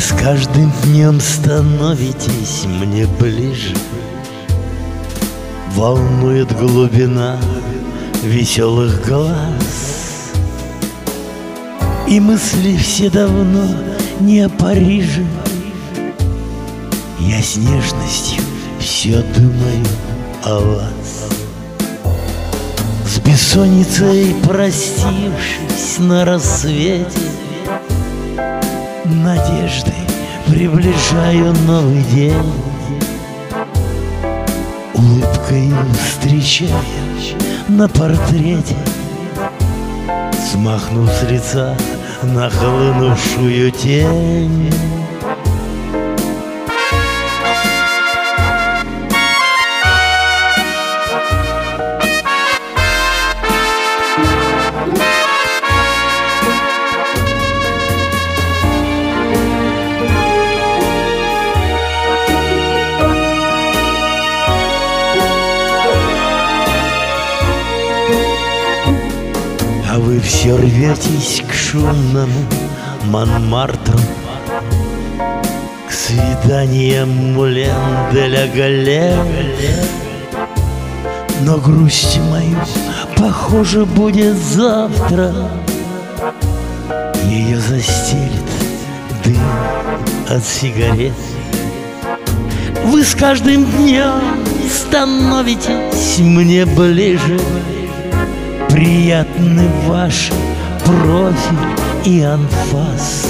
с каждым днем становитесь мне ближе. Волнует глубина веселых глаз, и мысли все давно не о Париже. Я с нежностью все думаю о вас. С бессонницей простившись на рассвете, надеждой приближаю новый день. Улыбкою встречая на портрете, смахнув с лица нахлынувшую тень. А вы все рветесь к шумному Монмартру, к свиданиям Мулен-де-ля-Галле. Но грусть мою, похоже, будет завтра. Ее застелит дым от сигарет. Вы с каждым днем становитесь мне ближе. Приятны ваш профиль и анфас,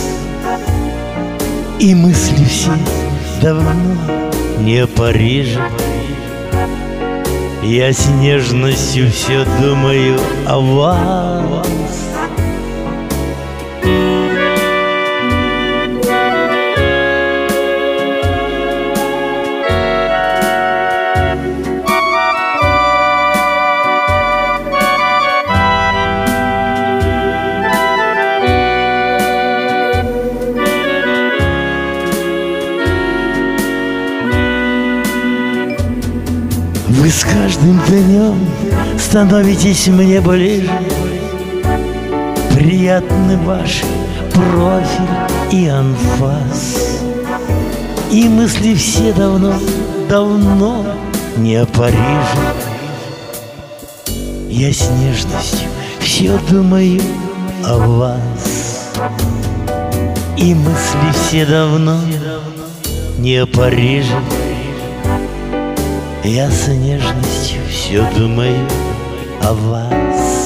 и мысли все давно не о Париже. Я с нежностью все думаю о вас. Вы с каждым днем становитесь мне ближе. Приятны ваш профиль и анфас, и мысли все давно не о Париже. Я с нежностью все думаю о вас, и мысли все давно не о Париже. Я с нежностью все думаю о вас.